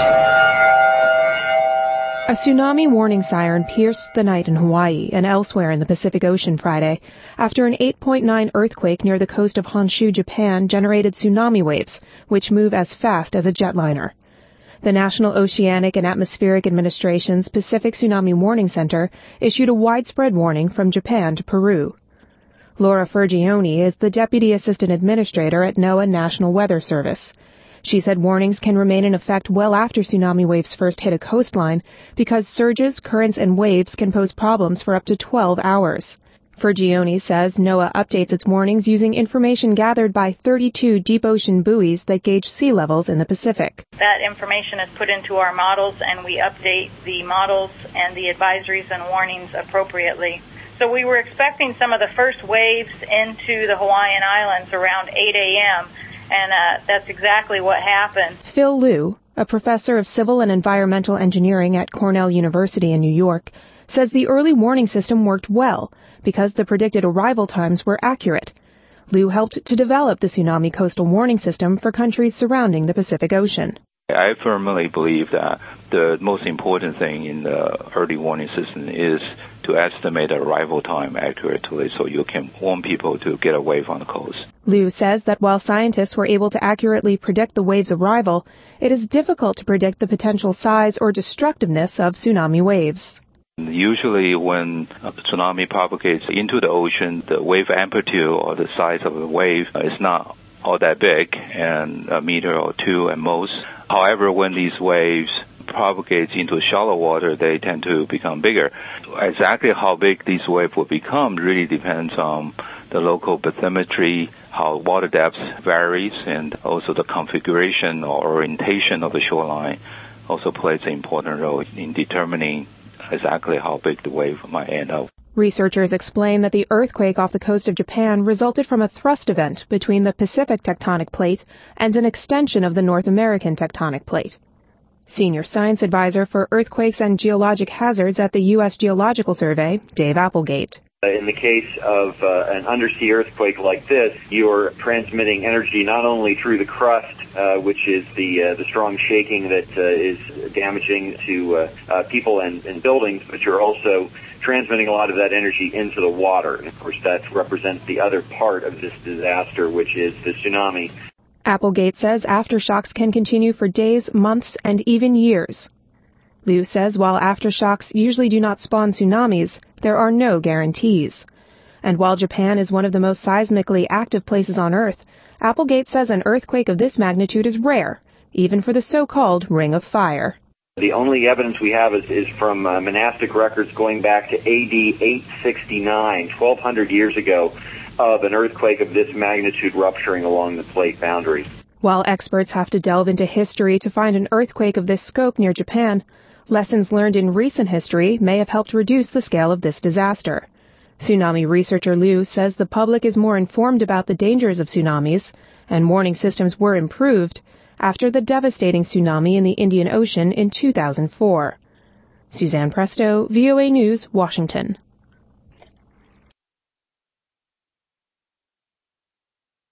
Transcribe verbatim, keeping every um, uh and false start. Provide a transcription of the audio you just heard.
A tsunami warning siren pierced the night in Hawaii and elsewhere in the Pacific Ocean Friday after an eight point nine earthquake near the coast of Honshu, Japan, generated tsunami waves, which move as fast as a jetliner. The National Oceanic and Atmospheric Administration's Pacific Tsunami Warning Center issued a widespread warning from Japan to Peru. Laura Fergione is the Deputy Assistant Administrator at NOAA National Weather Service. She said warnings can remain in effect well after tsunami waves first hit a coastline because surges, currents, and waves can pose problems for up to twelve hours. Fergione says NOAA updates its warnings using information gathered by thirty-two deep ocean buoys that gauge sea levels in the Pacific. That information is put into our models, and we update the models and the advisories and warnings appropriately. So we were expecting some of the first waves into the Hawaiian Islands around eight a.m., and uh, that's exactly what happened. Phil Liu, a professor of civil and environmental engineering at Cornell University in New York, says the early warning system worked well because the predicted arrival times were accurate. Liu helped to develop the tsunami coastal warning system for countries surrounding the Pacific Ocean. I firmly believe that the most important thing in the early warning system is to estimate arrival time accurately so you can warn people to get away from the coast. Liu says that while scientists were able to accurately predict the wave's arrival, it is difficult to predict the potential size or destructiveness of tsunami waves. Usually when a tsunami propagates into the ocean, the wave amplitude or the size of the wave is not all that big, and a meter or two at most. However, when these waves propagate into shallow water, they tend to become bigger. Exactly how big these waves will become really depends on the local bathymetry, how water depth varies, and also the configuration or orientation of the shoreline also plays an important role in determining exactly how big the wave might end up. Researchers explain that the earthquake off the coast of Japan resulted from a thrust event between the Pacific tectonic plate and an extension of the North American tectonic plate. Senior Science Advisor for Earthquakes and Geologic Hazards at the U S Geological Survey, Dave Applegate. In the case of uh, an undersea earthquake like this, you're transmitting energy not only through the crust, uh, which is the uh, the strong shaking that uh, is damaging to uh, uh, people and, and buildings, but you're also transmitting a lot of that energy into the water. And of course, that represents the other part of this disaster, which is the tsunami. Applegate says aftershocks can continue for days, months, and even years. Liu says while aftershocks usually do not spawn tsunamis, there are no guarantees. And while Japan is one of the most seismically active places on Earth, Applegate says an earthquake of this magnitude is rare, even for the so-called Ring of Fire. The only evidence we have is, is from uh, monastic records going back to A D eight sixty-nine, twelve hundred years ago, of an earthquake of this magnitude rupturing along the plate boundary. While experts have to delve into history to find an earthquake of this scope near Japan, lessons learned in recent history may have helped reduce the scale of this disaster. Tsunami researcher Liu says the public is more informed about the dangers of tsunamis, and warning systems were improved after the devastating tsunami in the Indian Ocean in two thousand four. Suzanne Presto, V O A News, Washington.